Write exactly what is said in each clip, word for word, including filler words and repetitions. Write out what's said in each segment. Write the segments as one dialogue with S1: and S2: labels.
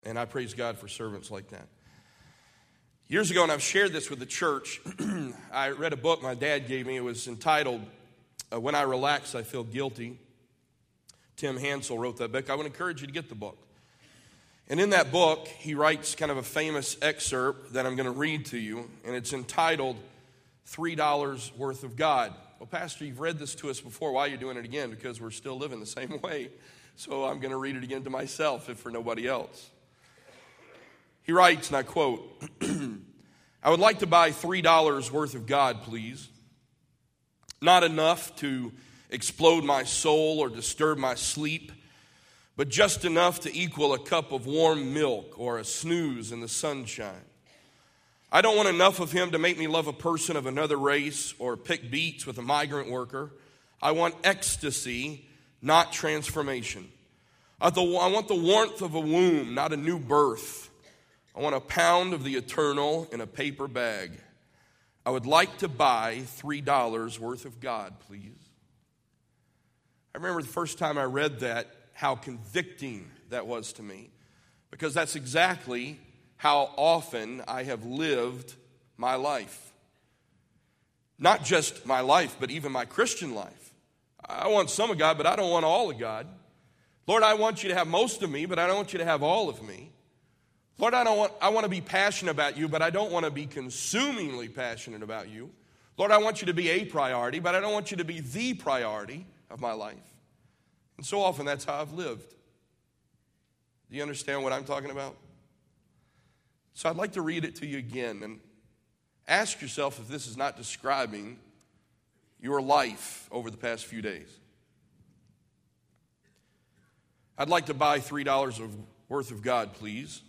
S1: And I praise God for servants like that. Years ago, and I've shared this with the church, I read a book my dad gave me. It was entitled, uh, When I Relax, I Feel Guilty. Tim Hansel wrote that book. I would encourage you to get the book. And in that book, he writes kind of a famous excerpt that I'm going to read to you, and it's entitled, three dollars Worth of God. Well, Pastor, you've read this to us before. Why are you doing it again? Because we're still living the same way. So I'm going to read it again to myself, if for nobody else. He writes, and I quote, I would like to buy three dollars worth of God, please. Not enough to explode my soul or disturb my sleep, but just enough to equal a cup of warm milk or a snooze in the sunshine. I don't want enough of him to make me love a person of another race or pick beats with a migrant worker. I want ecstasy, not transformation. I want the warmth of a womb, not a new birth. I want a pound of the eternal in a paper bag. I would like to buy three dollars worth of God, please. I remember the first time I read that, how convicting that was to me, because that's exactly how often I have lived my life. Not just my life, but even my Christian life. I want some of God, but I don't want all of God. Lord, I want you to have most of me, but I don't want you to have all of me. Lord, I don't want, I want to be passionate about you, but I don't want to be consumingly passionate about you. Lord, I want you to be a priority, but I don't want you to be the priority of my life. And so often that's how I've lived. Do you understand what I'm talking about? So I'd like to read it to you again and ask yourself if this is not describing your life over the past few days. I'd like to buy three dollars worth of God, please.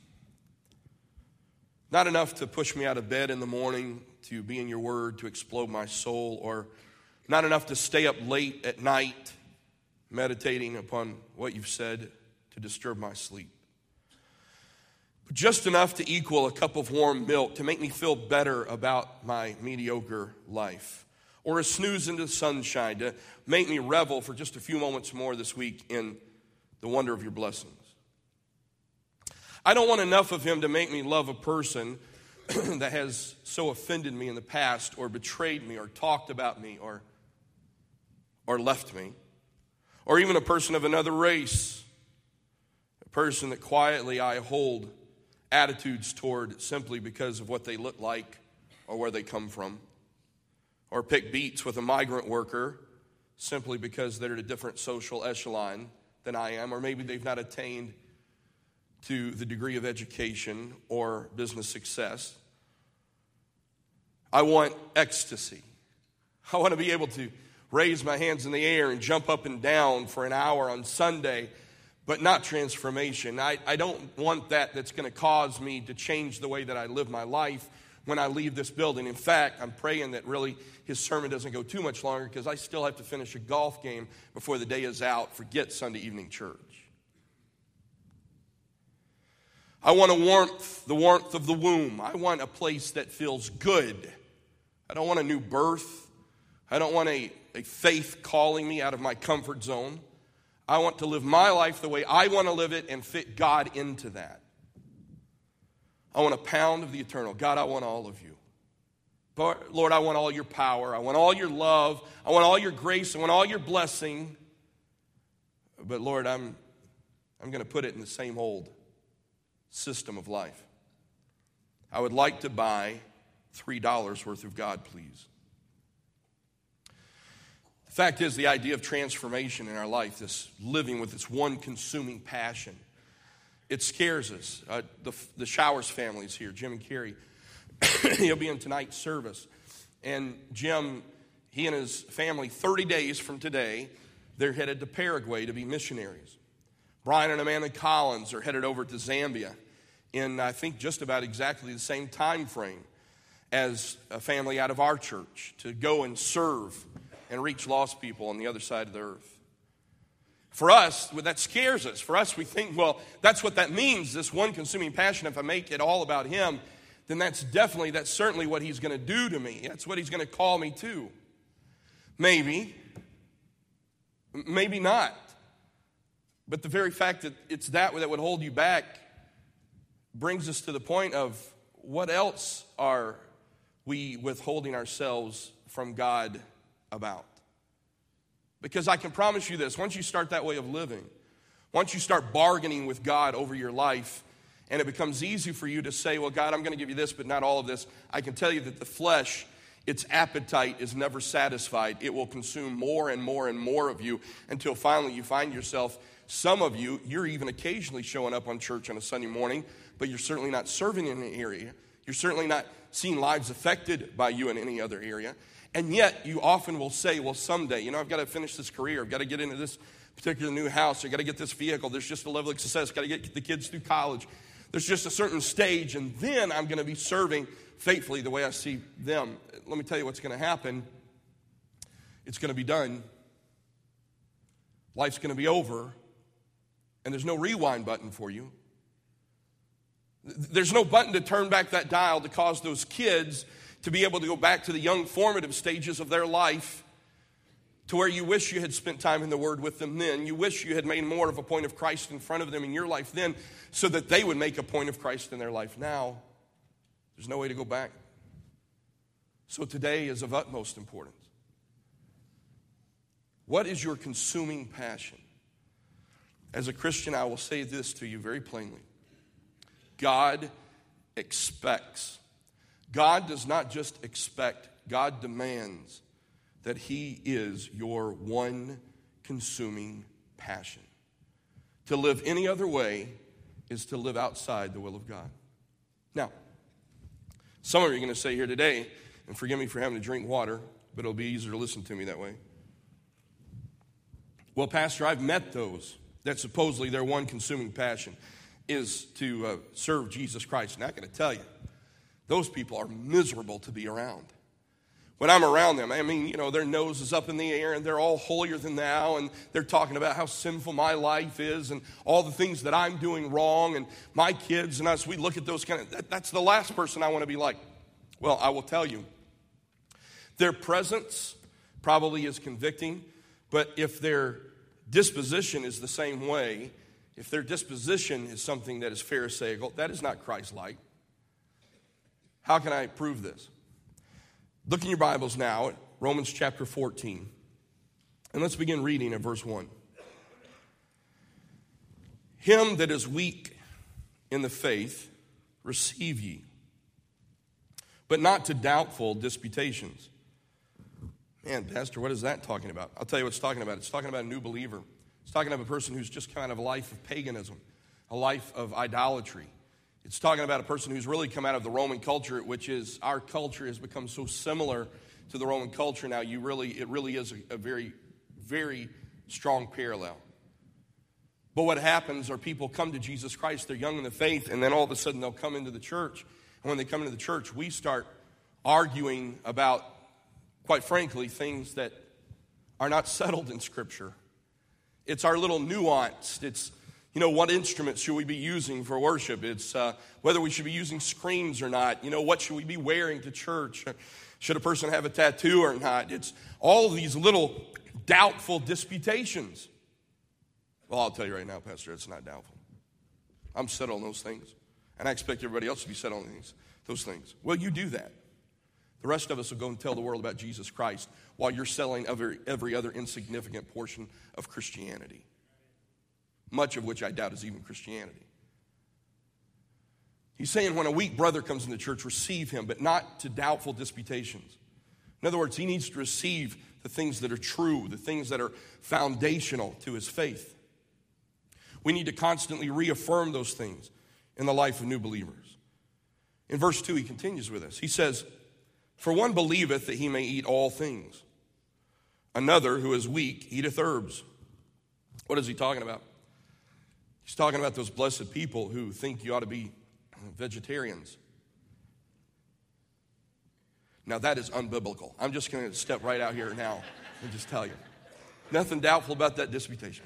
S1: Not enough to push me out of bed in the morning, to be in your word, to explode my soul, or not enough to stay up late at night meditating upon what you've said to disturb my sleep. But just enough to equal a cup of warm milk, to make me feel better about my mediocre life. Or a snooze into the sunshine, to make me revel for just a few moments more this week in the wonder of your blessings. I don't want enough of him to make me love a person that has so offended me in the past, or betrayed me, or talked about me, or, or left me. Or even a person of another race, a person that quietly I hold attitudes toward simply because of what they look like or where they come from. Or pick beats with a migrant worker simply because they're at a different social echelon than I am, or maybe they've not attained to the degree of education or business success. I want ecstasy. I want to be able to raise my hands in the air and jump up and down for an hour on Sunday, but not transformation. I, I don't want that that's going to cause me to change the way that I live my life when I leave this building. In fact, I'm praying that really his sermon doesn't go too much longer, because I still have to finish a golf game before the day is out. Forget Sunday evening church. I want a warmth, the warmth of the womb. I want a place that feels good. I don't want a new birth. I don't want a, a faith calling me out of my comfort zone. I want to live my life the way I want to live it and fit God into that. I want a pound of the eternal. God, I want all of you. But Lord, I want all your power. I want all your love. I want all your grace. I want all your blessing. But Lord, I'm, I'm going to put it in the same old system of life. I would like to buy three dollars worth of God, please. The fact is, the idea of transformation in our life, this living with this one consuming passion, it scares us. Uh, the, the Showers family is here, Jim and Carrie. He'll be in tonight's service. And Jim, he and his family, thirty days from today, they're headed to Paraguay to be missionaries. Brian and Amanda Collins are headed over to Zambia in, I think, just about exactly the same time frame as a family out of our church to go and serve and reach lost people on the other side of the earth. For us, that scares us. For us, we think, well, that's what that means, this one consuming passion. If I make it all about him, then that's definitely, that's certainly what he's going to do to me. That's what he's going to call me to. Maybe. Maybe not. But the very fact that it's that that would hold you back brings us to the point of what else are we withholding ourselves from God about? Because I can promise you this, once you start that way of living, once you start bargaining with God over your life, and it becomes easy for you to say, well, God, I'm going to give you this, but not all of this, I can tell you that the flesh, its appetite is never satisfied. It will consume more and more and more of you until finally you find yourself, some of you, you're even occasionally showing up on church on a Sunday morning, but you're certainly not serving in any area. You're certainly not seeing lives affected by you in any other area. And yet, you often will say, well, someday, you know, I've got to finish this career. I've got to get into this particular new house. I've got to get this vehicle. There's just a level of success. I've got to get the kids through college. There's just a certain stage, and then I'm going to be serving faithfully the way I see them. Let me tell you what's going to happen. It's going to be done. Life's going to be over, and there's no rewind button for you. There's no button to turn back that dial to cause those kids to be able to go back to the young formative stages of their life to where you wish you had spent time in the Word with them then. You wish you had made more of a point of Christ in front of them in your life then so that they would make a point of Christ in their life now. There's no way to go back. So today is of utmost importance. What is your consuming passion? As a Christian, I will say this to you very plainly. God expects. God does not just expect, God demands that He is your one consuming passion. To live any other way is to live outside the will of God. Now, some of you are going to say here today, and forgive me for having to drink water, but it'll be easier to listen to me that way. Well, Pastor, I've met those that supposedly their one consuming passion is to uh, serve Jesus Christ. And I'm going to tell you, those people are miserable to be around. When I'm around them, I mean, you know, their nose is up in the air and they're all holier than thou, and they're talking about how sinful my life is and all the things that I'm doing wrong, and my kids and us, we look at those kind of, that, that's the last person I want to be like. Well, I will tell you, their presence probably is convicting, but if their disposition is the same way, if their disposition is something that is pharisaical, that is not Christ-like. How can I prove this? Look in your Bibles now at Romans chapter fourteen. And let's begin reading at verse one. Him that is weak in the faith, receive ye, but not to doubtful disputations. Man, Pastor, what is that talking about? I'll tell you what it's talking about. It's talking about a new believer. It's talking about a person who's just come out of a life of paganism, a life of idolatry. It's talking about a person who's really come out of the Roman culture, which is, our culture has become so similar to the Roman culture now. You really, it really is a, a very, very strong parallel. But what happens are people come to Jesus Christ, they're young in the faith, and then all of a sudden they'll come into the church. And when they come into the church, we start arguing about, quite frankly, things that are not settled in Scripture. It's our little nuanced. It's, you know, what instruments should we be using for worship? It's uh, whether we should be using screens or not. You know, what should we be wearing to church? Should a person have a tattoo or not? It's all of these little doubtful disputations. Well, I'll tell you right now, Pastor, it's not doubtful. I'm settled on those things. And I expect everybody else to be settled on these, those things. Well, you do that. The rest of us will go and tell the world about Jesus Christ while you're selling every, every other insignificant portion of Christianity, much of which I doubt is even Christianity. He's saying when a weak brother comes into church, receive him, but not to doubtful disputations. In other words, he needs to receive the things that are true, the things that are foundational to his faith. We need to constantly reaffirm those things in the life of new believers. In verse two, he continues with us. He says, for one believeth that he may eat all things. Another, who is weak, eateth herbs. What is he talking about? He's talking about those blessed people who think you ought to be vegetarians. Now, that is unbiblical. I'm just going to step right out here now and just tell you. Nothing doubtful about that disputation.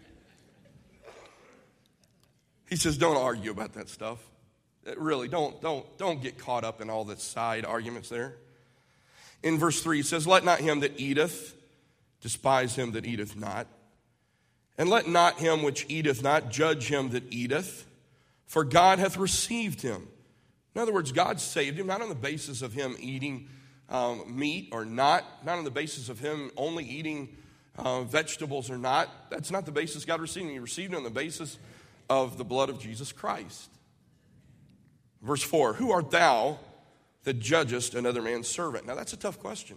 S1: He says, don't argue about that stuff. Really, don't, don't, don't get caught up in all the side arguments there. In verse three, he says, let not him that eateth despise him that eateth not. And let not him which eateth not judge him that eateth, for God hath received him. In other words, God saved him, not on the basis of him eating um, meat or not, not on the basis of him only eating uh, vegetables or not. That's not the basis God received him. He received him on the basis of the blood of Jesus Christ. Verse four, who art thou that judgest another man's servant? Now that's a tough question.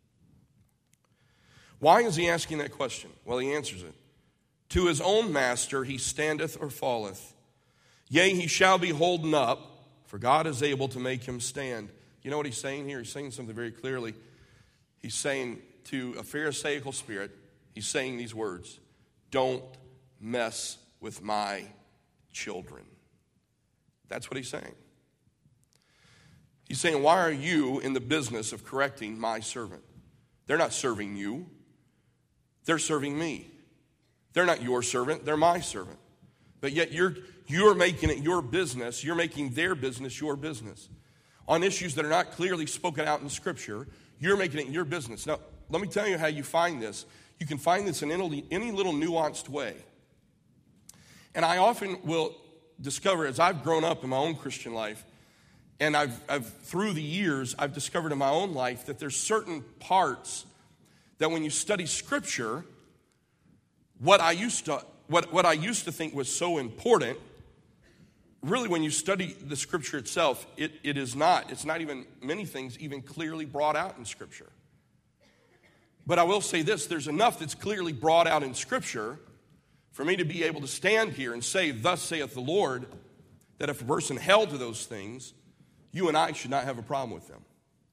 S1: Why is he asking that question? Well, he answers it. To his own master he standeth or falleth. Yea, he shall be holden up, for God is able to make him stand. You know what he's saying here? He's saying something very clearly. He's saying to a Pharisaical spirit, he's saying these words, don't mess with my children. That's what he's saying. He's saying, why are you in the business of correcting my servant? They're not serving you. They're serving me. They're not your servant. They're my servant. But yet you're, you're making it your business. You're making their business your business. On issues that are not clearly spoken out in Scripture, you're making it your business. Now, let me tell you how you find this. You can find this in any, any little nuanced way. And I often will discover, as I've grown up in my own Christian life, and I've, I've through the years, I've discovered in my own life that there's certain parts that when you study Scripture, what I used to what, what I used to think was so important, really when you study the Scripture itself, it, it is not. It's not even many things even clearly brought out in Scripture. But I will say this, there's enough that's clearly brought out in Scripture for me to be able to stand here and say, thus saith the Lord, that if a person held to those things, you and I should not have a problem with them.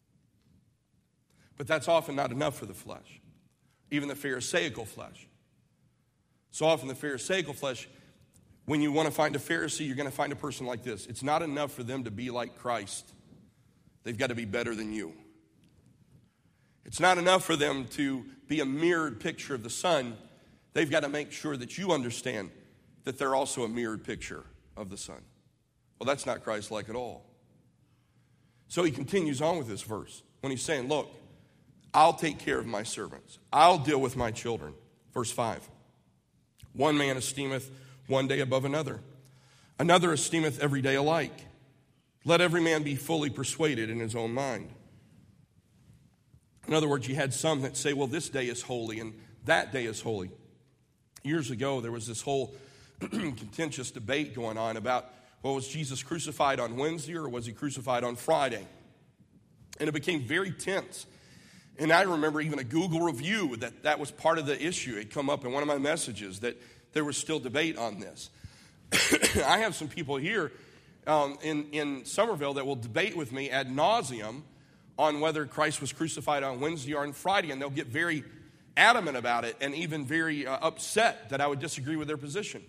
S1: But that's often not enough for the flesh, even the Pharisaical flesh. So often the Pharisaical flesh, when you want to find a Pharisee, you're going to find a person like this. It's not enough for them to be like Christ. They've got to be better than you. It's not enough for them to be a mirrored picture of the Son. They've got to make sure that you understand that they're also a mirrored picture of the Son. Well, that's not Christ-like at all. So he continues on with this verse when he's saying, look, I'll take care of my servants. I'll deal with my children. Verse five. One man esteemeth one day above another. Another esteemeth every day alike. Let every man be fully persuaded in his own mind. In other words, you had some that say, well, this day is holy and that day is holy. Years ago, there was this whole contentious debate going on about, well, was Jesus crucified on Wednesday or was he crucified on Friday? And it became very tense. And I remember even a Google review that that was part of the issue. It come up in one of my messages that there was still debate on this. I have some people here um, in, in Somerville that will debate with me ad nauseum on whether Christ was crucified on Wednesday or on Friday, and they'll get very adamant about it and even very uh, upset that I would disagree with their position.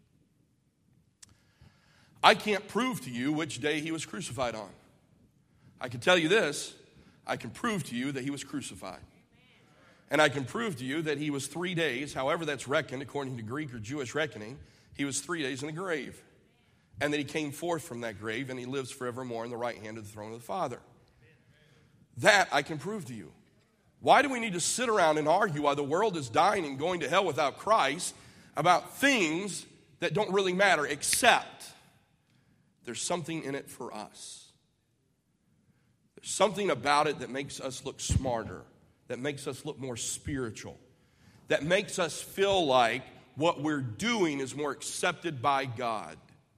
S1: I can't prove to you which day he was crucified on. I can tell you this, I can prove to you that he was crucified. And I can prove to you that he was three days, however that's reckoned, according to Greek or Jewish reckoning, he was three days in the grave. And that he came forth from that grave and he lives forevermore in the right hand of the throne of the Father. That I can prove to you. Why do we need to sit around and argue while the world is dying and going to hell without Christ about things that don't really matter, except there's something in it for us. There's something about it that makes us look smarter, that makes us look more spiritual, that makes us feel like what we're doing is more accepted by God.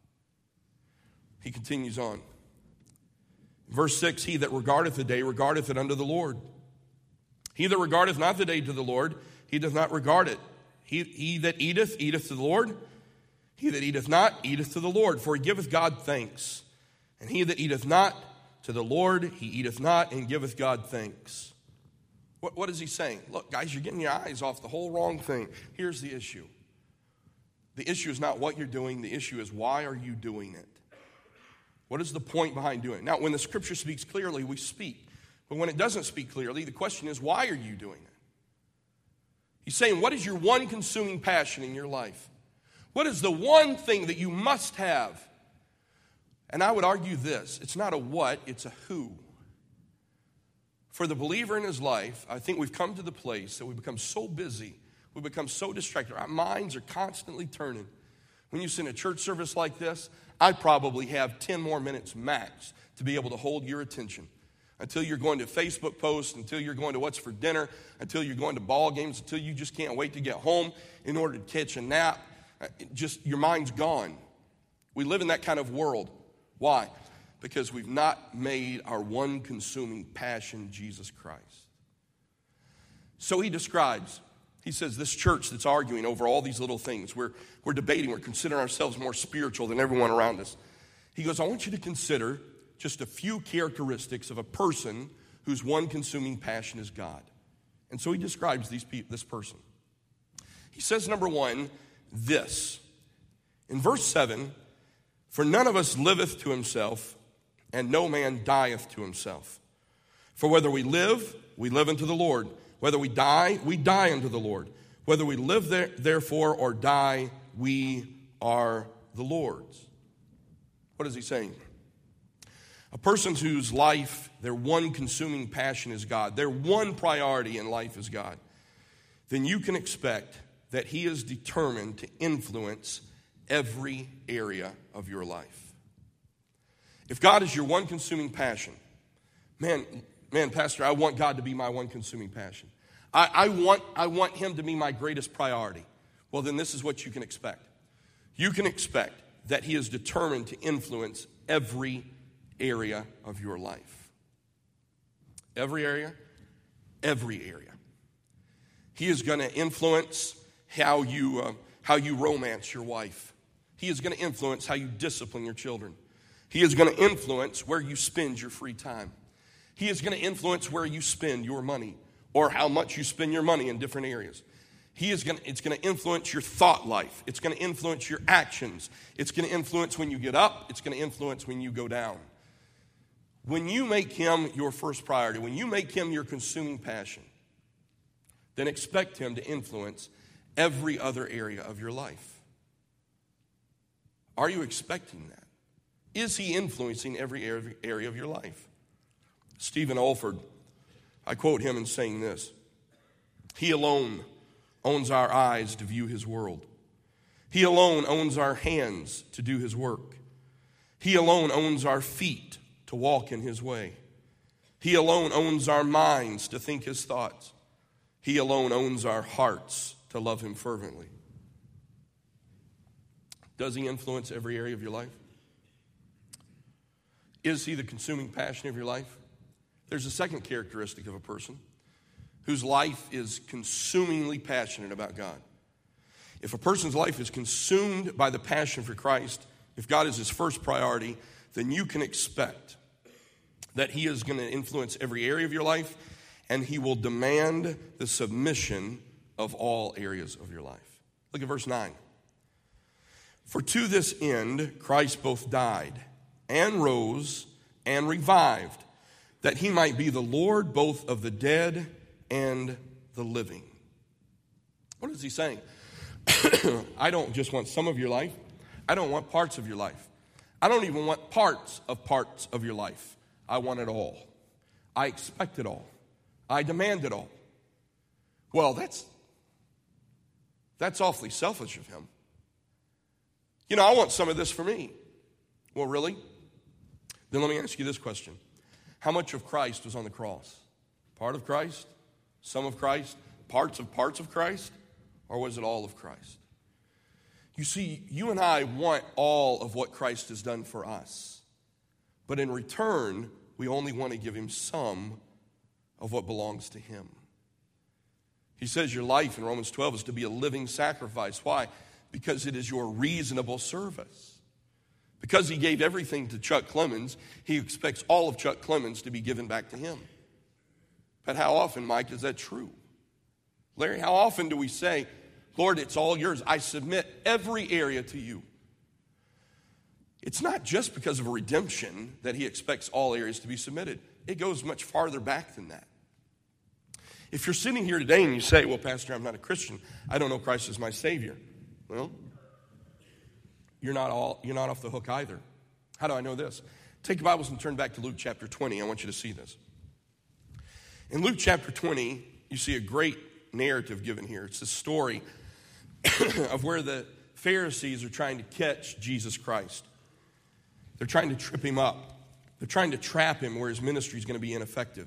S1: He continues on. Verse six, he that regardeth the day regardeth it unto the Lord. He that regardeth not the day to the Lord, he doth not regard it. He, he that eateth, eateth to the Lord. He that eateth not, eateth to the Lord, for he giveth God thanks. And he that eateth not to the Lord, he eateth not, and giveth God thanks. What, what is he saying? Look, guys, you're getting your eyes off the whole wrong thing. Here's the issue. The issue is not what you're doing. The issue is why are you doing it? What is the point behind doing it? Now, when the Scripture speaks clearly, we speak. But when it doesn't speak clearly, the question is, why are you doing it? He's saying, what is your one consuming passion in your life? What is the one thing that you must have? And I would argue this, it's not a what, it's a who. For the believer in his life, I think we've come to the place that we become so busy, we become so distracted, our minds are constantly turning. When you sit in a church service like this, I probably have ten more minutes max to be able to hold your attention. Until you're going to Facebook posts, until you're going to what's for dinner, until you're going to ball games, until you just can't wait to get home in order to catch a nap. Just your mind's gone. We live in that kind of world. Why? Because we've not made our one consuming passion Jesus Christ. So he describes, he says, this church that's arguing over all these little things, we're, we're debating, we're considering ourselves more spiritual than everyone around us. He goes, I want you to consider just a few characteristics of a person whose one consuming passion is God. And so he describes these pe- this person. He says, number one, this. In verse seven, for none of us liveth to himself, and no man dieth to himself. For whether we live, we live unto the Lord. Whether we die, we die unto the Lord. Whether we live there, therefore or die, we are the Lord's. What is he saying? A person whose life, their one consuming passion is God, their one priority in life is God, then you can expect that he is determined to influence every area of your life. If God is your one consuming passion, man, man, Pastor, I want God to be my one consuming passion. I, I want, I want him to be my greatest priority. Well, then this is what you can expect. You can expect that he is determined to influence every area of your life. Every area? Every area. He is going to influence how you, uh, how you romance your wife. He is going to influence how you discipline your children. He is going to influence where you spend your free time. He is going to influence where you spend your money or how much you spend your money in different areas. He is going to, it's going to influence your thought life. It's going to influence your actions. It's going to influence when you get up. It's going to influence when you go down. When you make him your first priority, when you make him your consuming passion, then expect him to influence every other area of your life. Are you expecting that? Is he influencing every area of your life? Stephen Olford, I quote him in saying this: he alone owns our eyes to view his world. He alone owns our hands to do his work. He alone owns our feet to walk in his way. He alone owns our minds to think his thoughts. He alone owns our hearts to love him fervently. Does he influence every area of your life? Is he the consuming passion of your life? There's a second characteristic of a person whose life is consumingly passionate about God. If a person's life is consumed by the passion for Christ, if God is his first priority, then you can expect that he is going to influence every area of your life, and he will demand the submission of all areas of your life. Look at verse nine. For to this end Christ both died and rose and revived, that he might be the Lord both of the dead and the living. What is he saying? I don't just want some of your life. I don't want parts of your life. I don't even want parts of parts of your life. I want it all. I expect it all. I demand it all. Well, that's that's awfully selfish of him. You know, I want some of this for me. Well, really? Then let me ask you this question. How much of Christ was on the cross? Part of Christ? Some of Christ? Parts of parts of Christ? Or was it all of Christ? You see, you and I want all of what Christ has done for us. But in return, we only want to give him some of what belongs to him. He says your life in Romans twelve is to be a living sacrifice. Why? Because it is your reasonable service. Because he gave everything to Chuck Clemens, he expects all of Chuck Clemens to be given back to him. But how often, Mike, is that true? Larry, how often do we say, Lord, it's all yours. I submit every area to you. It's not just because of a redemption that he expects all areas to be submitted. It goes much farther back than that. If you're sitting here today and you say, well, Pastor, I'm not a Christian. I don't know Christ as my Savior. Well, you're not all you're not off the hook either. How do I know this? Take your Bibles and turn back to Luke chapter twenty. I want you to see this. In Luke chapter twenty, you see a great narrative given here. It's the story of where the Pharisees are trying to catch Jesus Christ. They're trying to trip him up. They're trying to trap him where his ministry is going to be ineffective.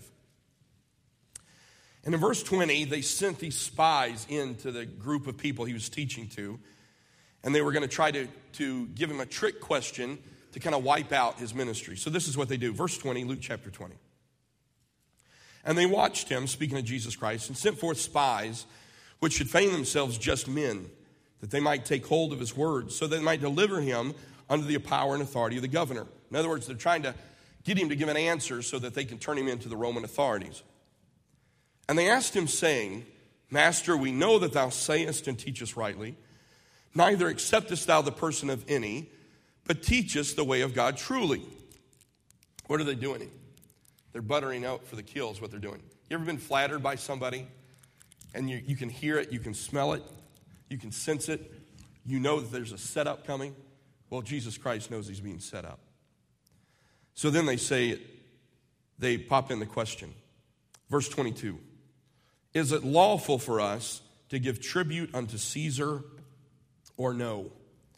S1: And in verse twenty, they sent these spies into the group of people he was teaching to, and they were going to try to, to give him a trick question to kind of wipe out his ministry. So this is what they do. Verse twenty, Luke chapter twenty. And they watched him, speaking of Jesus Christ, and sent forth spies which should feign themselves just men, that they might take hold of his words, so that they might deliver him under the power and authority of the governor. In other words, they're trying to get him to give an answer so that they can turn him into the Roman authorities. And they asked him, saying, Master, we know that thou sayest and teachest rightly, neither acceptest thou the person of any, but teachest the way of God truly. What are they doing? They're buttering out for the kill is what they're doing. You ever been flattered by somebody? And you, you can hear it, you can smell it, you can sense it. You know that there's a setup coming. Well, Jesus Christ knows he's being set up. So then they say, they pop in the question. Verse twenty-two. Is it lawful for us to give tribute unto Caesar or no?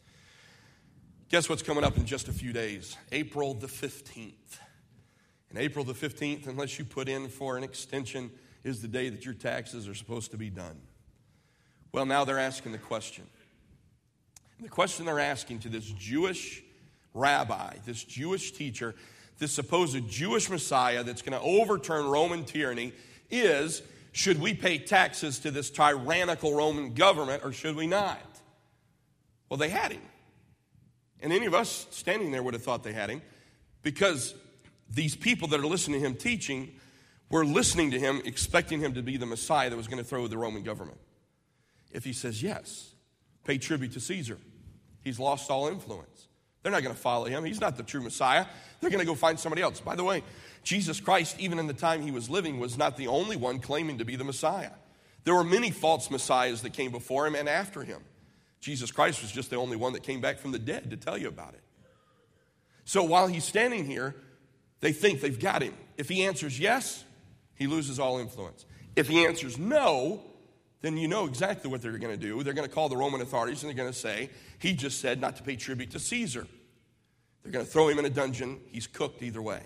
S1: Guess what's coming up in just a few days? April the fifteenth. And April the fifteenth, unless you put in for an extension, is the day that your taxes are supposed to be done. Well, now they're asking the question. The question they're asking to this Jewish rabbi, this Jewish teacher, this supposed Jewish Messiah that's going to overturn Roman tyranny is, should we pay taxes to this tyrannical Roman government or should we not? Well, they had him. And any of us standing there would have thought they had him, because these people that are listening to him teaching were listening to him, expecting him to be the Messiah that was going to throw the Roman government. If he says yes, pay tribute to Caesar, he's lost all influence. They're not going to follow him. He's not the true Messiah. They're going to go find somebody else. By the way, Jesus Christ, even in the time he was living, was not the only one claiming to be the Messiah. There were many false messiahs that came before him and after him. Jesus Christ was just the only one that came back from the dead to tell you about it. So while he's standing here, they think they've got him. If he answers yes, he loses all influence. If he answers no, then you know exactly what they're going to do. They're going to call the Roman authorities and they're going to say, he just said not to pay tribute to Caesar. They're going to throw him in a dungeon. He's cooked either way.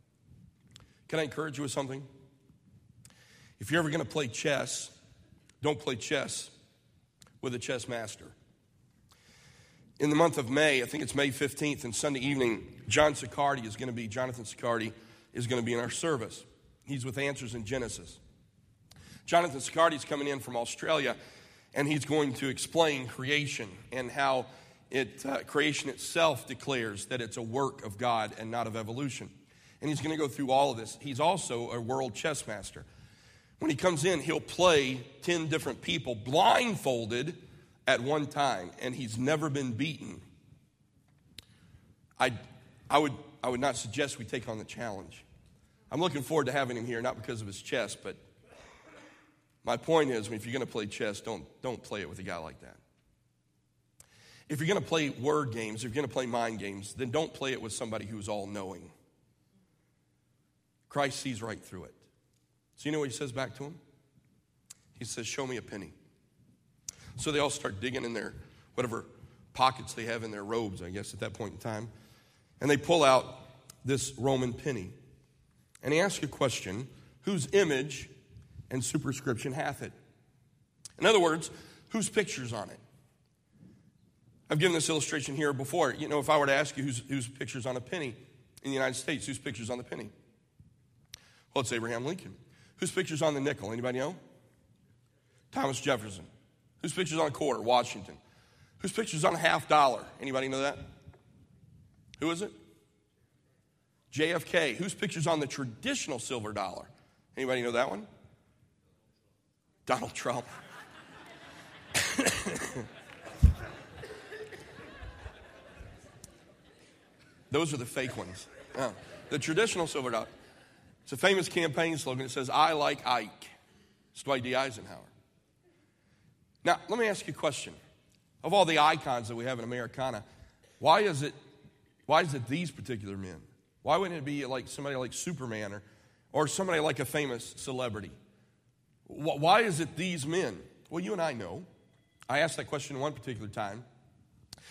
S1: Can I encourage you with something? If you're ever going to play chess, don't play chess with a chess master. In the month of May, I think it's May fifteenth, and Sunday evening, John Siccardi is going to be, Jonathan Siccardi is going to be in our service. He's with Answers in Genesis. Jonathan Siccardi is coming in from Australia, and he's going to explain creation and how it uh, creation itself declares that it's a work of God and not of evolution. And he's going to go through all of this. He's also a world chess master. When he comes in, he'll play ten different people blindfolded at one time, and he's never been beaten. I, I would, I would not suggest we take on the challenge. I'm looking forward to having him here, not because of his chess, but my point is, if you're going to play chess, don't, don't play it with a guy like that. If you're going to play word games, if you're going to play mind games, then don't play it with somebody who's all-knowing. Christ sees right through it. So you know what he says back to him? He says, show me a penny. So they all start digging in their whatever pockets they have in their robes, I guess, at that point in time. And they pull out this Roman penny. And he asks a question, whose image and superscription hath it? In other words, whose picture's on it? I've given this illustration here before. You know, if I were to ask you whose, whose picture's on a penny in the United States, whose picture's on the penny? Well, it's Abraham Lincoln. Whose picture's on the nickel? Anybody know? Thomas Jefferson. Whose picture's on a quarter? Washington. Whose picture's on a half dollar? Anybody know that? Who is it? J F K. Whose picture's on the traditional silver dollar? Anybody know that one? Donald Trump. Those are the fake ones. Oh. The traditional silver dollar. It's a famous campaign slogan. It says, I like Ike. It's Dwight D. Eisenhower. Now, let me ask you a question. Of all the icons that we have in Americana, why is it, why is it these particular men? Why wouldn't it be like somebody like Superman or, or somebody like a famous celebrity? Why is it these men? Well, you and I know. I asked that question one particular time,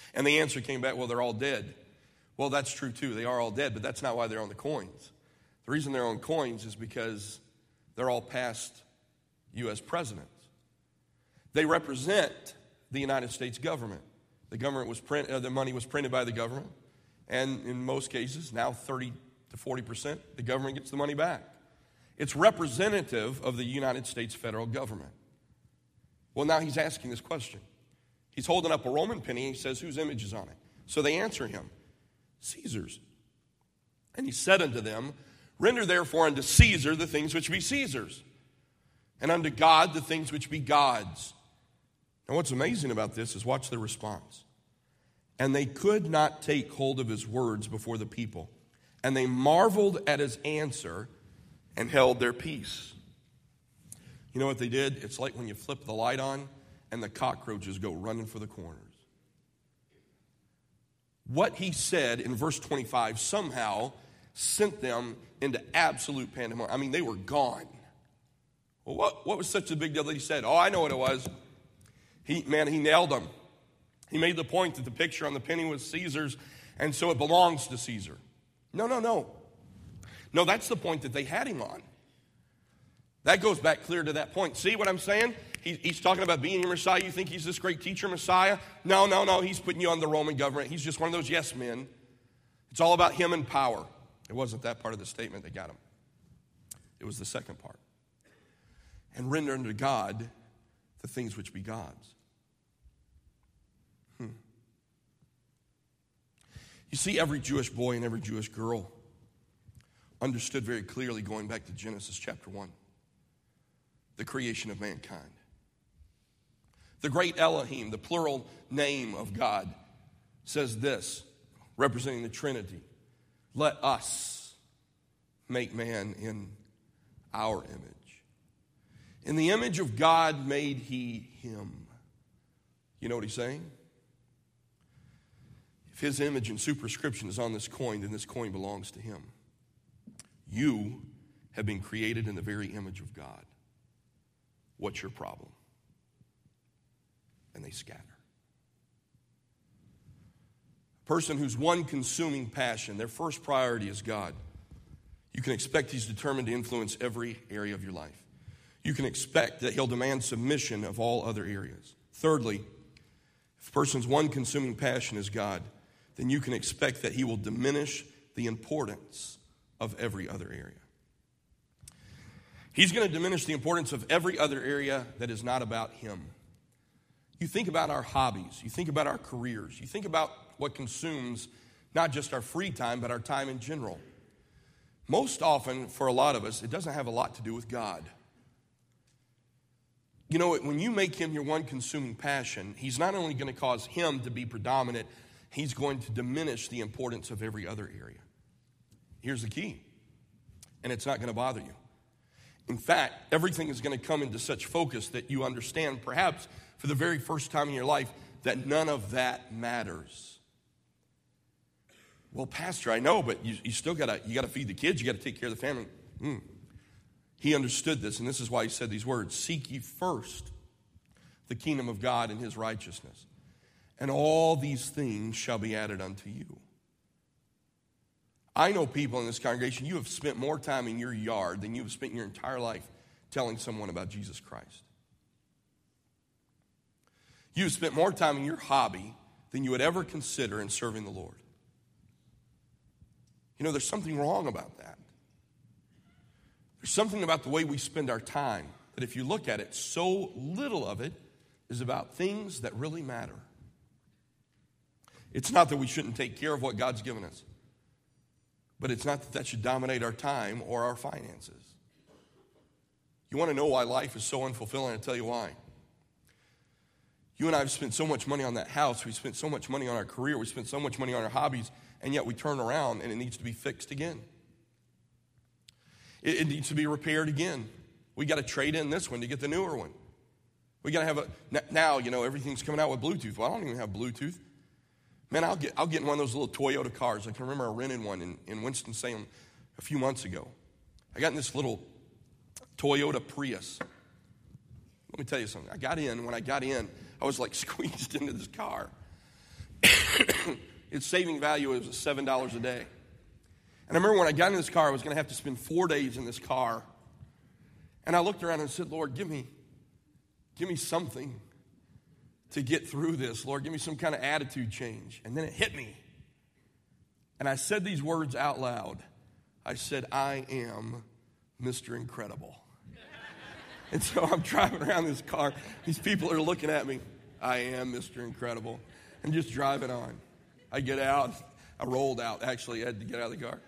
S1: And the answer came back, well, they're all dead. Well, that's true too. They are all dead, but that's not why they're on the coins. The reason they're on coins is because they're all past U S presidents. They represent the United States government. The government was print, uh, the money was printed by the government, and in most cases, now thirty to forty percent, the government gets the money back. It's representative of the United States federal government. Well, now he's asking this question. He's holding up a Roman penny, and he says, whose image is on it? So they answer him, Caesar's. And he said unto them, render therefore unto Caesar the things which be Caesar's, and unto God the things which be God's. And what's amazing about this is watch their response. And they could not take hold of his words before the people. And they marveled at his answer and held their peace. You know what they did? It's like when you flip the light on and the cockroaches go running for the corners. What he said in verse twenty-five somehow sent them into absolute pandemonium. I mean, they were gone. Well, what, what was such a big deal that he said? Oh, I know what it was. He, man, he nailed them. He made the point that the picture on the penny was Caesar's, and so it belongs to Caesar. No, no, no. No, that's the point that they had him on. That goes back clear to that point. See what I'm saying? He, he's talking about being your Messiah. You think he's this great teacher Messiah? No, no, no. He's putting you on the Roman government. He's just one of those yes men. It's all about him and power. It wasn't that part of the statement that got him. It was the second part. And render unto God the things which be God's. Hmm. You see, every Jewish boy and every Jewish girl understood very clearly, going back to Genesis chapter one, the creation of mankind. The great Elohim, the plural name of God, says this, representing the Trinity: let us make man in our image. In the image of God made he him. You know what he's saying? If his image and superscription is on this coin, then this coin belongs to him. You have been created in the very image of God. What's your problem? And they scatter. A person whose one consuming passion, their first priority is God, you can expect he's determined to influence every area of your life. You can expect that he'll demand submission of all other areas. Thirdly, if a person's one consuming passion is God, then you can expect that he will diminish the importance of every other area. He's going to diminish the importance of every other area that is not about him. You think about our hobbies. You think about our careers. You think about what consumes not just our free time, but our time in general. Most often, for a lot of us, it doesn't have a lot to do with God. You know, when you make him your one consuming passion, he's not only going to cause him to be predominant, he's going to diminish the importance of every other area. Here's the key, and it's not going to bother you. In fact, everything is going to come into such focus that you understand, perhaps for the very first time in your life, that none of that matters. Well, Pastor, I know, but you, you still got to you got to feed the kids. You got to take care of the family. Mm. He understood this, and this is why he said these words: seek ye first the kingdom of God and his righteousness, and all these things shall be added unto you. I know people in this congregation, you have spent more time in your yard than you have spent your entire life telling someone about Jesus Christ. You have spent more time in your hobby than you would ever consider in serving the Lord. You know, there's something wrong about that. There's something about the way we spend our time that if you look at it, so little of it is about things that really matter. It's not that we shouldn't take care of what God's given us, but it's not that that should dominate our time or our finances. You want to know why life is so unfulfilling? I'll tell you why. You and I have spent so much money on that house. We spent so much money on our career. We spent so much money on our hobbies, and yet we turn around and it needs to be fixed again. It, it needs to be repaired again. We got to trade in this one to get the newer one. We got to have a, now, you know, everything's coming out with Bluetooth. Well, I don't even have Bluetooth. Man, I'll get I'll get in one of those little Toyota cars. I can remember I rented one in, in Winston-Salem a few months ago. I got in this little Toyota Prius. Let me tell you something. I got in. When I got in, I was like squeezed into this car. its saving value was seven dollars a day. And I remember when I got in this car, I was going to have to spend four days in this car. And I looked around and said, Lord, give me, give me something to get through this. Lord, give me some kind of attitude change. And then it hit me. And I said these words out loud. I said, I am Mister Incredible. And so I'm driving around this car. These people are looking at me. I am Mister Incredible. And just driving on. I get out. I rolled out. Actually, I had to get out of the car.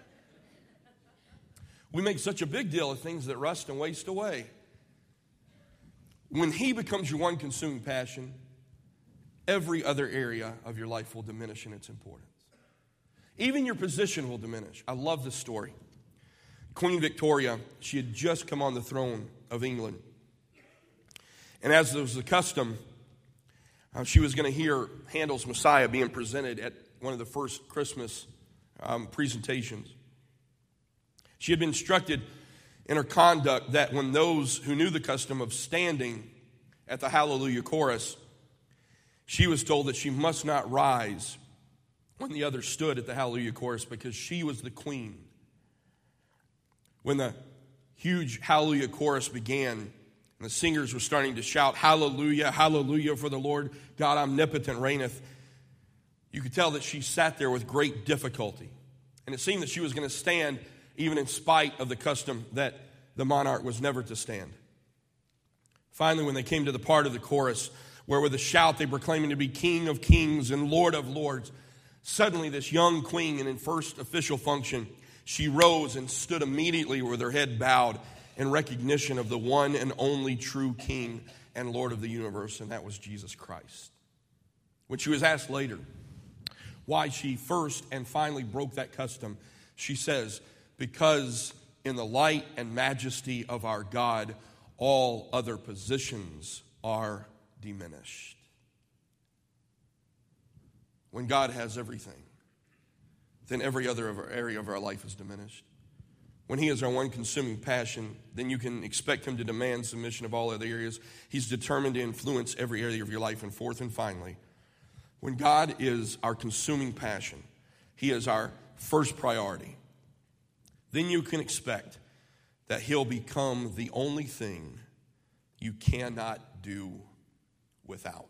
S1: We make such a big deal of things that rust and waste away. When He becomes your one consuming passion, every other area of your life will diminish in its importance. Even your position will diminish. I love this story. Queen Victoria, she had just come on the throne of England. And as was the custom, uh, she was going to hear Handel's Messiah being presented at one of the first Christmas um, presentations. She had been instructed in her conduct that when those who knew the custom of standing at the Hallelujah chorus, she was told that she must not rise when the others stood at the Hallelujah chorus because she was the queen. When the huge Hallelujah chorus began and the singers were starting to shout, Hallelujah, Hallelujah, for the Lord God omnipotent reigneth, you could tell that she sat there with great difficulty. And it seemed that she was going to stand even in spite of the custom that the monarch was never to stand. Finally, when they came to the part of the chorus where with a shout they proclaiming to be King of Kings and Lord of Lords, suddenly this young queen in first official function, she rose and stood immediately with her head bowed in recognition of the one and only true King and Lord of the universe, and that was Jesus Christ. When she was asked later why she first and finally broke that custom, she says, because in the light and majesty of our God, all other positions are diminished. When God has everything, then every other area of our life is diminished. When He is our one consuming passion, then you can expect Him to demand submission of all other areas. He's determined to influence every area of your life. And fourth and finally, when God is our consuming passion, He is our first priority, then you can expect that He'll become the only thing you cannot do without.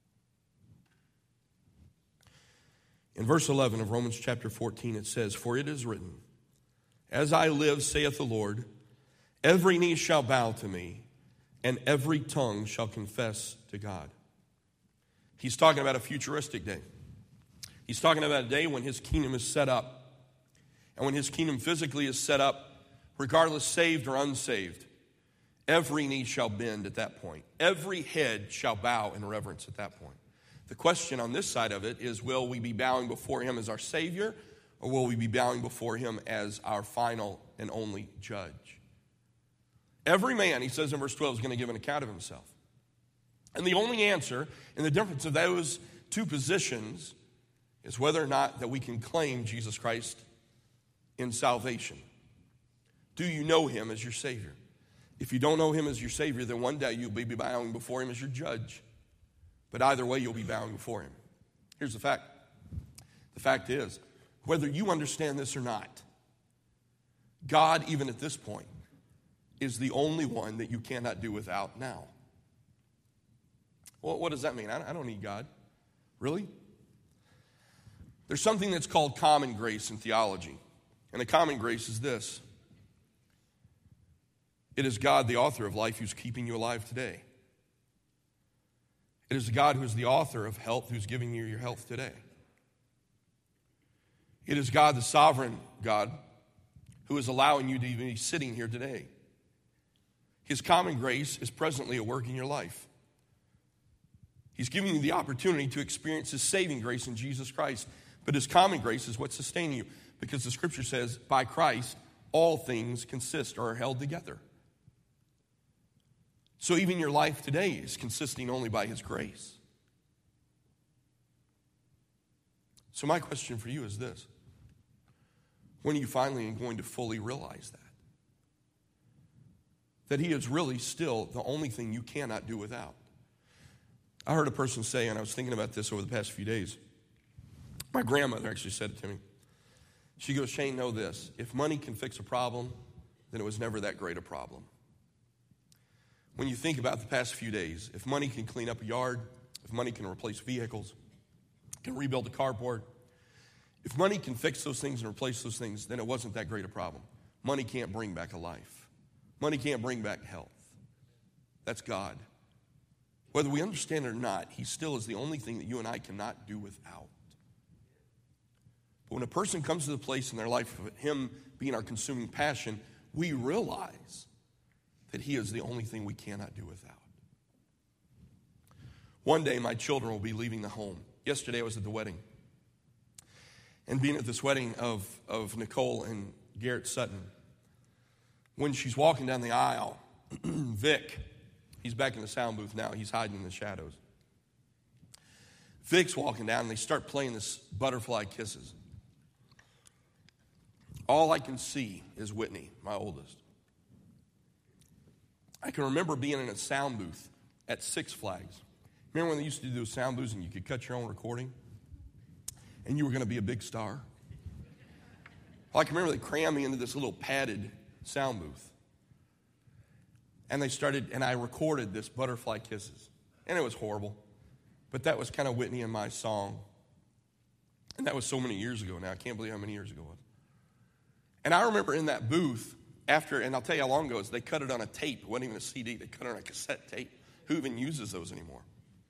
S1: In verse eleven of Romans chapter fourteen, it says, for it is written, as I live, saith the Lord, every knee shall bow to me, and every tongue shall confess to God. He's talking about a futuristic day. He's talking about a day when His kingdom is set up. And when His kingdom physically is set up, regardless saved or unsaved, every knee shall bend at that point. Every head shall bow in reverence at that point. The question on this side of it is, will we be bowing before Him as our Savior, or will we be bowing before Him as our final and only judge? Every man, he says in verse twelve, is going to give an account of himself. And the only answer in the difference of those two positions is whether or not that we can claim Jesus Christ in salvation. Do you know Him as your Savior? If you don't know Him as your Savior, then one day you'll be bowing before Him as your judge. But either way, you'll be bowing before Him. Here's the fact. The fact is, whether you understand this or not, God, even at this point, is the only one that you cannot do without now. Well, what does that mean? I don't need God. Really? There's something that's called common grace in theology. And the common grace is this. It is God, the author of life, who's keeping you alive today. It is God who is the author of health, who's giving you your health today. It is God, the sovereign God, who is allowing you to be sitting here today. His common grace is presently at work in your life. He's giving you the opportunity to experience His saving grace in Jesus Christ. But His common grace is what's sustaining you. Because the Scripture says, by Christ, all things consist or are held together. So even your life today is consisting only by His grace. So my question for you is this. When are you finally going to fully realize that? That He is really still the only thing you cannot do without. I heard a person say, and I was thinking about this over the past few days, My grandmother actually said it to me. She goes, Shane, know this. If money can fix a problem, then it was never that great a problem. When you think about the past few days, if money can clean up a yard, if money can replace vehicles, can rebuild a carport, if money can fix those things and replace those things, then it wasn't that great a problem. Money can't bring back a life. Money can't bring back health. That's God. Whether we understand it or not, He still is the only thing that you and I cannot do without. But when a person comes to the place in their life of Him being our consuming passion, we realize that He is the only thing we cannot do without. One day, my children will be leaving the home. Yesterday, I was at the wedding. And being at this wedding of, of Nicole and Garrett Sutton, when she's walking down the aisle, Vic, he's back in the sound booth now. He's hiding in the shadows. Vic's walking down, and they start playing this Butterfly Kisses. All I can see is Whitney, my oldest. I can remember being in a sound booth at Six Flags. Remember when they used to do sound booths and you could cut your own recording? And you were going to be a big star? Well, I can remember they crammed me into this little padded sound booth. And they started, and I recorded this Butterfly Kisses. And it was horrible. But that was kind of Whitney and my song. And that was so many years ago now. I can't believe how many years ago it was. And I remember in that booth, after, and I'll tell you how long ago it was, they cut it on a tape. It wasn't even a C D. They cut it on a cassette tape. Who even uses those anymore?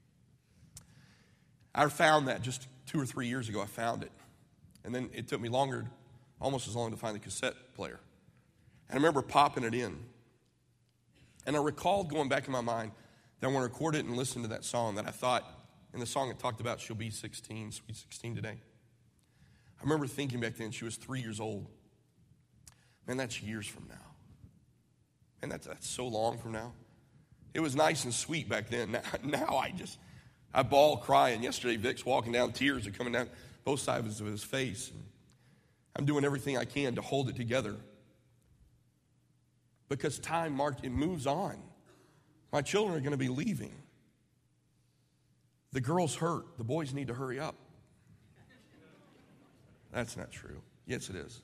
S1: I found that just two or three years ago. I found it. And then it took me longer, almost as long to find the cassette player. And I remember popping it in. And I recalled going back in my mind that when I recorded it and listened to that song, that I thought, in the song it talked about she'll be sixteen, sweet sixteen today. I remember thinking back then she was three years old. Man, that's years from now. And that's, that's so long from now. It was nice and sweet back then. Now, now I just, I bawl crying. Yesterday, Vic's walking down, tears are coming down both sides of his face. And I'm doing everything I can to hold it together. Because time marked, it moves on. My children are going to be leaving. The girls hurt. The boys need to hurry up. That's not true. Yes, it is.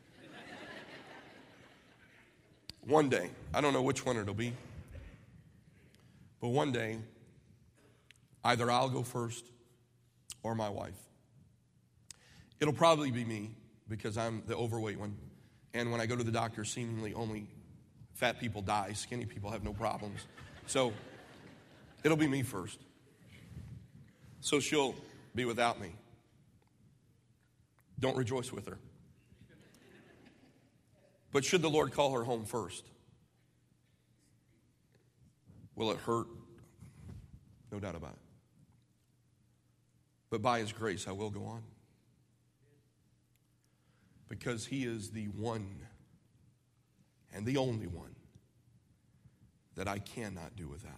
S1: One day, I don't know which one it'll be, but one day, either I'll go first or my wife. It'll probably be me because I'm the overweight one. And when I go to the doctor, seemingly only fat people die. Skinny people have no problems. So it'll be me first. So she'll be without me. Don't rejoice with her. But should the Lord call her home first? Will it hurt? No doubt about it. But by His grace, I will go on. Because He is the one and the only one that I cannot do without.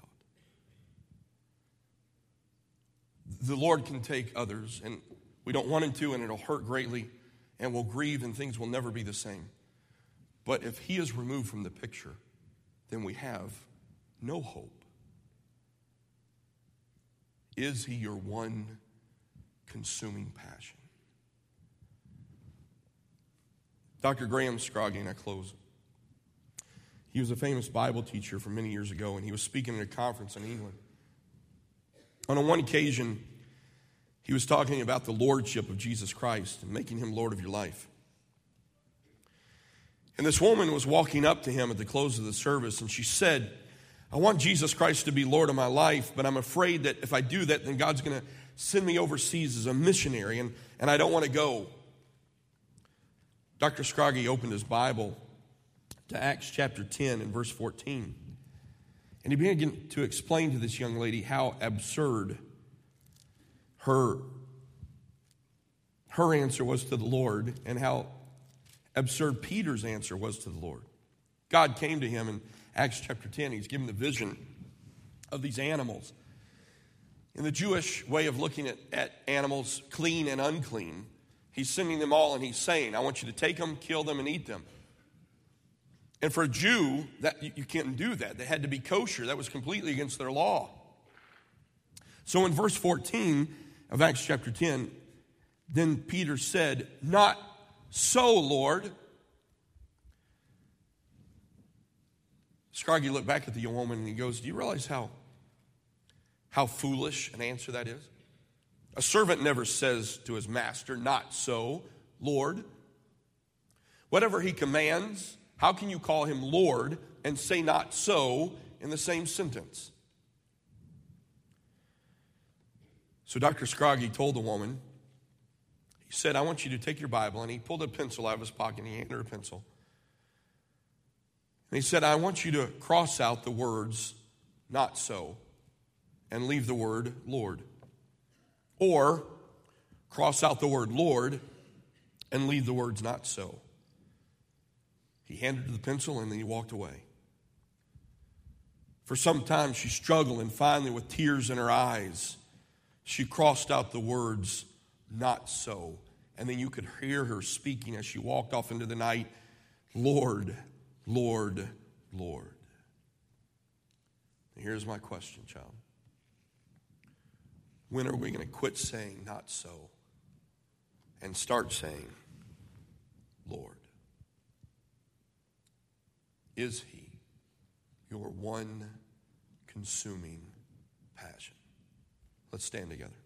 S1: The Lord can take others, and we don't want Him to, and it'll hurt greatly, and we'll grieve, and things will never be the same. But if He is removed from the picture, then we have no hope. Is He your one consuming passion? Doctor Graham Scroggie, and I close. He was a famous Bible teacher from many years ago, and he was speaking at a conference in England. On one occasion, he was talking about the lordship of Jesus Christ and making Him Lord of your life. And this woman was walking up to him at the close of the service, and she said, I want Jesus Christ to be Lord of my life, but I'm afraid that if I do that, then God's going to send me overseas as a missionary, and, and I don't want to go. Doctor Scroggie opened his Bible to Acts chapter ten and verse fourteen. And he began to explain to this young lady how absurd her, her answer was to the Lord, and how absurd Peter's answer was to the Lord. God came to him in Acts chapter ten. He's given the vision of these animals. In the Jewish way of looking at, at animals, clean and unclean, He's sending them all, and He's saying, I want you to take them, kill them, and eat them. And for a Jew, that you can't do that. They had to be kosher. That was completely against their law. So in verse fourteen of Acts chapter ten, Then Peter said, "Not so, Lord." Scroggie looked back at the young woman and he goes, "Do you realize how, how foolish an answer that is? A servant never says to his master, 'Not so, Lord.' Whatever he commands, how can you call him Lord and say 'not so' in the same sentence?" So Doctor Scroggie told the woman, he said, "I want you to take your Bible," and he pulled a pencil out of his pocket and he handed her a pencil. And he said, "I want you to cross out the words 'not so' and leave the word 'Lord.' Or cross out the word 'Lord' and leave the words 'not so.'" He handed her the pencil and then he walked away. For some time she struggled, and finally with tears in her eyes, she crossed out the words "not so." And then you could hear her speaking as she walked off into the night, "Lord, Lord, Lord." And here's my question, child. When are we going to quit saying "not so" and start saying "Lord"? Is he your one consuming passion? Let's stand together.